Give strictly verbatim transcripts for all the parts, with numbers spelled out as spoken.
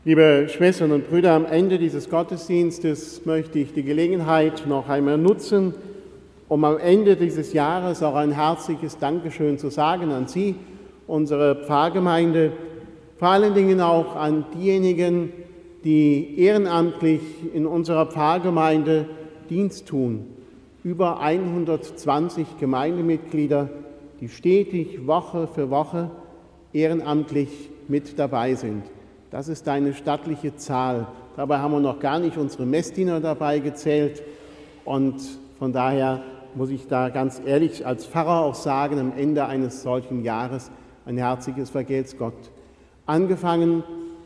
Liebe Schwestern und Brüder, am Ende dieses Gottesdienstes möchte ich die Gelegenheit noch einmal nutzen, um am Ende dieses Jahres auch ein herzliches Dankeschön zu sagen an Sie, unsere Pfarrgemeinde, vor allen Dingen auch an diejenigen, die ehrenamtlich in unserer Pfarrgemeinde Dienst tun. Über hundertzwanzig Gemeindemitglieder, die stetig Woche für Woche ehrenamtlich mit dabei sind. Das ist eine stattliche Zahl. Dabei haben wir noch gar nicht unsere Messdiener dabei gezählt. Und von daher muss ich da ganz ehrlich als Pfarrer auch sagen, am Ende eines solchen Jahres ein herzliches Vergelt's Gott. Angefangen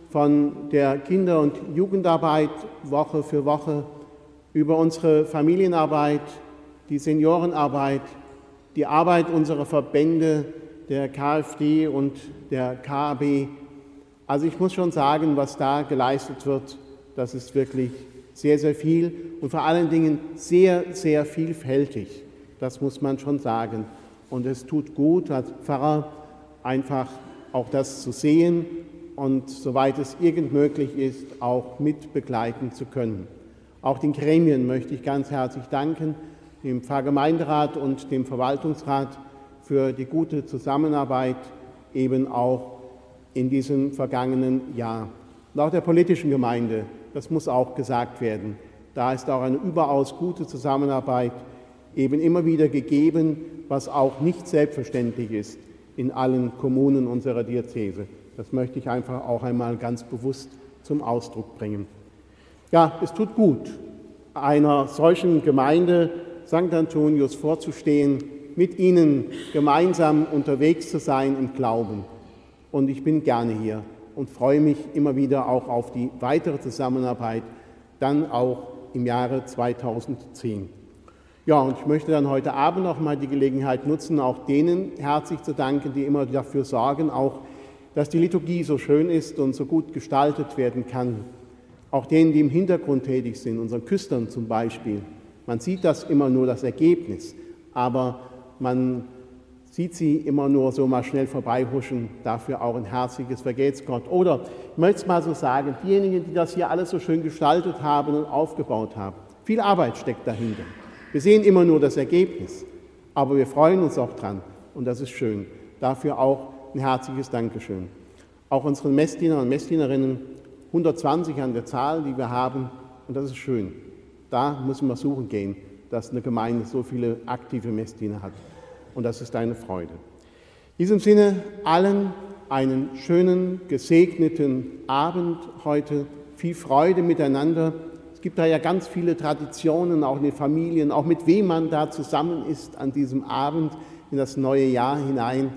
von der Kinder- und Jugendarbeit Woche für Woche, über unsere Familienarbeit, die Seniorenarbeit, die Arbeit unserer Verbände, der KfD und der K A B. Also ich muss schon sagen, was da geleistet wird, das ist wirklich sehr, sehr viel und vor allen Dingen sehr, sehr vielfältig. Das muss man schon sagen. Und es tut gut, als Pfarrer einfach auch das zu sehen und soweit es irgend möglich ist, auch mit begleiten zu können. Auch den Gremien möchte ich ganz herzlich danken, dem Pfarrgemeinderat und dem Verwaltungsrat für die gute Zusammenarbeit, eben auch in diesem vergangenen Jahr. Und auch der politischen Gemeinde, das muss auch gesagt werden. Da ist auch eine überaus gute Zusammenarbeit eben immer wieder gegeben, was auch nicht selbstverständlich ist in allen Kommunen unserer Diözese. Das möchte ich einfach auch einmal ganz bewusst zum Ausdruck bringen. Ja, es tut gut, einer solchen Gemeinde Sankt Antonius vorzustehen, mit Ihnen gemeinsam unterwegs zu sein im Glauben. Und ich bin gerne hier und freue mich immer wieder auch auf die weitere Zusammenarbeit, dann auch im Jahre zweitausendzehn. Ja, und ich möchte dann heute Abend noch mal die Gelegenheit nutzen, auch denen herzlich zu danken, die immer dafür sorgen, auch, dass die Liturgie so schön ist und so gut gestaltet werden kann. Auch denen, die im Hintergrund tätig sind, unseren Küstern zum Beispiel. Man sieht das immer nur, das Ergebnis, aber man sieht sie immer nur so mal schnell vorbeihuschen, dafür auch ein herzliches Vergelt's Gott. Oder, ich möchte es mal so sagen, diejenigen, die das hier alles so schön gestaltet haben und aufgebaut haben, viel Arbeit steckt dahinter. Wir sehen immer nur das Ergebnis, aber wir freuen uns auch dran und das ist schön. Dafür auch ein herzliches Dankeschön. Auch unseren Messdiener und Messdienerinnen, hundertzwanzig an der Zahl, die wir haben, und das ist schön. Da müssen wir suchen gehen, dass eine Gemeinde so viele aktive Messdiener hat. Und das ist eine Freude. In diesem Sinne allen einen schönen, gesegneten Abend heute, viel Freude miteinander. Es gibt da ja ganz viele Traditionen, auch in den Familien, auch mit wem man da zusammen ist an diesem Abend in das neue Jahr hinein.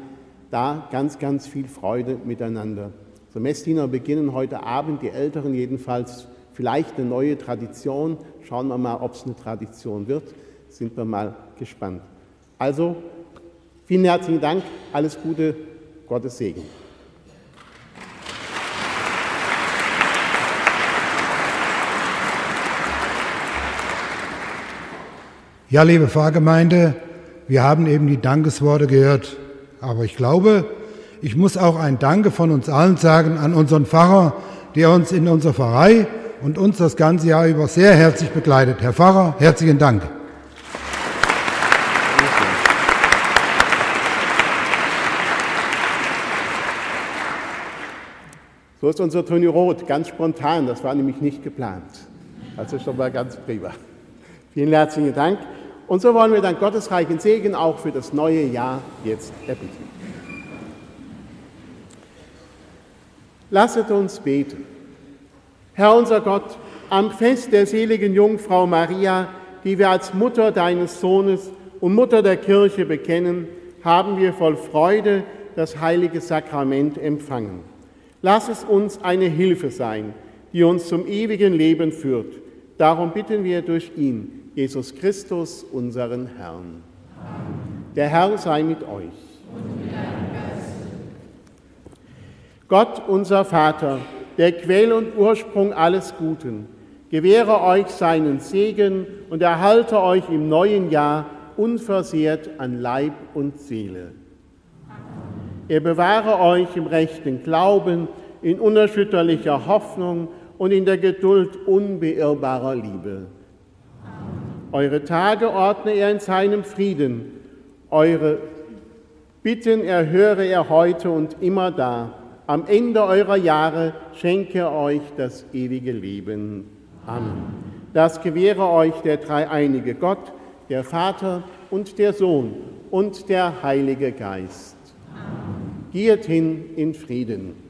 Da ganz, ganz viel Freude miteinander. So Messdiener beginnen heute Abend, die Älteren jedenfalls, vielleicht eine neue Tradition. Schauen wir mal, ob es eine Tradition wird. Sind wir mal gespannt. Also, vielen herzlichen Dank, alles Gute, Gottes Segen. Ja, liebe Pfarrgemeinde, wir haben eben die Dankesworte gehört, aber ich glaube, ich muss auch ein Danke von uns allen sagen an unseren Pfarrer, der uns in unserer Pfarrei und uns das ganze Jahr über sehr herzlich begleitet. Herr Pfarrer, herzlichen Dank. So ist unser Toni Roth, ganz spontan, das war nämlich nicht geplant. Also schon mal ganz prima. Vielen herzlichen Dank. Und so wollen wir dann Gottes reichen Segen auch für das neue Jahr jetzt erbitten. Lasset uns beten. Herr unser Gott, am Fest der seligen Jungfrau Maria, die wir als Mutter deines Sohnes und Mutter der Kirche bekennen, haben wir voll Freude das heilige Sakrament empfangen. Lass es uns eine Hilfe sein, die uns zum ewigen Leben führt. Darum bitten wir durch ihn, Jesus Christus, unseren Herrn. Amen. Der Herr sei mit euch. Und mit deinem Geiste. Gott, unser Vater, der Quell und Ursprung alles Guten, gewähre euch seinen Segen und erhalte euch im neuen Jahr unversehrt an Leib und Seele. Er bewahre euch im rechten Glauben, in unerschütterlicher Hoffnung und in der Geduld unbeirrbarer Liebe. Eure Tage ordne er in seinem Frieden, eure Bitten erhöre er heute und immer da. Am Ende eurer Jahre schenke er euch das ewige Leben. Amen. Das gewähre euch der dreieinige Gott, der Vater und der Sohn und der Heilige Geist. Amen. Geht hin in Frieden.